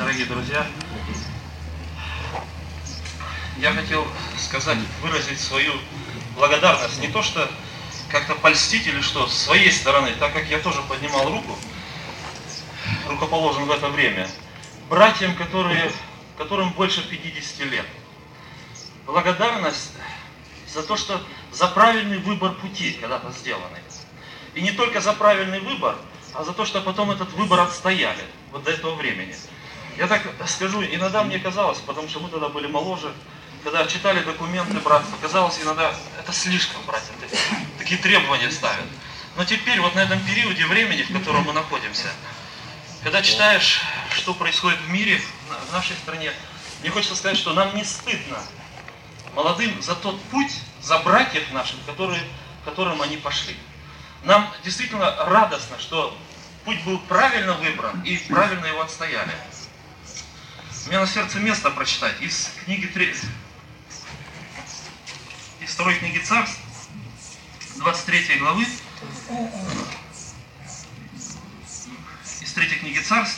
Дорогие друзья, я хотел сказать, выразить свою благодарность, не то что как-то польстить или что, с своей стороны, так как я тоже поднимал руку, рукоположен в это время, братьям, которым больше 50 лет. Благодарность за то, что за правильный выбор пути когда-то сделанный. И не только за правильный выбор, а за то, что потом этот выбор отстояли вот до этого времени. Я так скажу, иногда мне казалось, потому что мы тогда были моложе, когда читали документы братства, казалось иногда, это слишком, братья, такие требования ставят. Но теперь, вот на этом периоде времени, в котором мы находимся, когда читаешь, что происходит в мире, в нашей стране, мне хочется сказать, что нам не стыдно молодым за тот путь, за братьев наших, которым они пошли. Нам действительно радостно, что путь был правильно выбран и правильно его отстояли. У меня на сердце место прочитать из книги из второй книги Царств, 23 главы, из 3 книги Царств.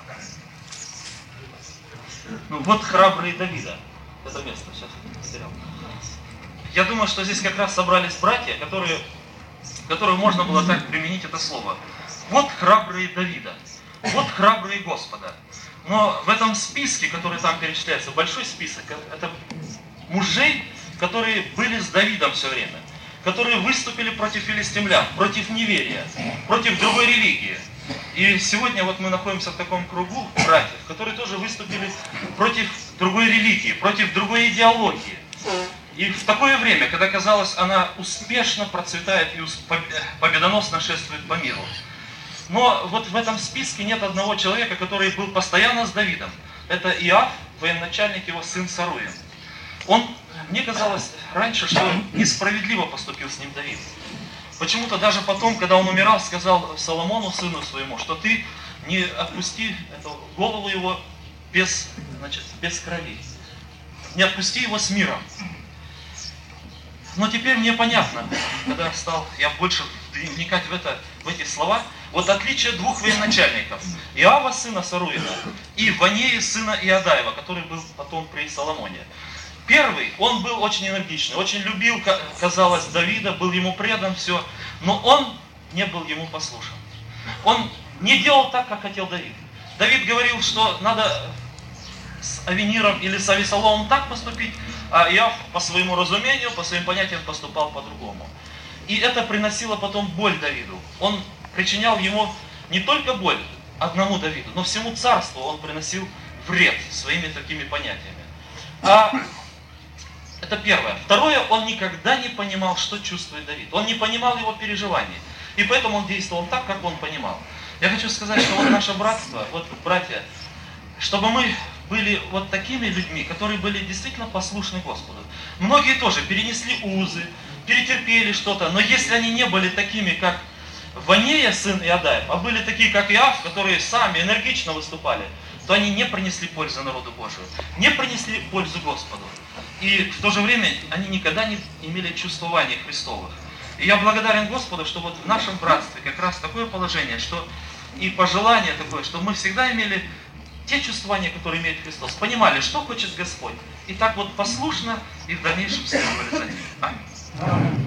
Вот храбрые Давида. Это место сейчас потерял. Я думаю, что здесь как раз собрались братья, которые можно было так применить это слово. Вот храбрые Давида, вот храбрые Господа. Но в этом списке, который там перечисляется, большой список, это мужей, которые были с Давидом все время, которые выступили против филистимлян, против неверия, против другой религии. И сегодня вот мы находимся в таком кругу братьев, которые тоже выступили против другой религии, против другой идеологии. И в такое время, когда, казалось, она успешно процветает и победоносно шествует по миру. Но вот в этом списке нет одного человека, который был постоянно с Давидом. Это Иоав, военачальник, его сын Саруин. Мне казалось раньше, что несправедливо поступил с ним Давид. Почему-то даже потом, когда он умирал, сказал Соломону, сыну своему, что ты не отпусти голову его без крови. Не отпусти его с миром. Но теперь мне понятно, когда стал я больше вникать в эти слова, вот отличие двух военачальников, Иоава, сына Саруина, и Ванеи, сына Иодаева, который был потом при Соломоне. Первый, он был очень энергичный, очень любил, казалось, Давида, был ему предан, все, но он не был ему послушен. Он не делал так, как хотел Давид. Давид говорил, что надо с Авениром или с Авесоломом так поступить, а Иоав по своему разумению, по своим понятиям поступал по-другому. И это приносило потом боль Давиду. Он причинял ему не только боль одному Давиду, но всему царству он приносил вред своими такими понятиями. Это первое. Второе, он никогда не понимал, что чувствует Давид. Он не понимал его переживаний. И поэтому он действовал так, как он понимал. Я хочу сказать, что вот наше братство, вот братья, чтобы мы были вот такими людьми, которые были действительно послушны Господу. Многие тоже перенесли узы, перетерпели что-то, но если они не были такими, как Ванея, сын Иодаев, а были такие, как Иоав, которые сами энергично выступали, то они не принесли пользу народу Божию, не принесли пользу Господу. И в то же время они никогда не имели чувствования Христовых. И я благодарен Господу, что вот в нашем братстве как раз такое положение, что и пожелание такое, что мы всегда имели те чувствования, которые имеет Христос, понимали, что хочет Господь. И так вот послушно и в дальнейшем следовали за ним. Аминь.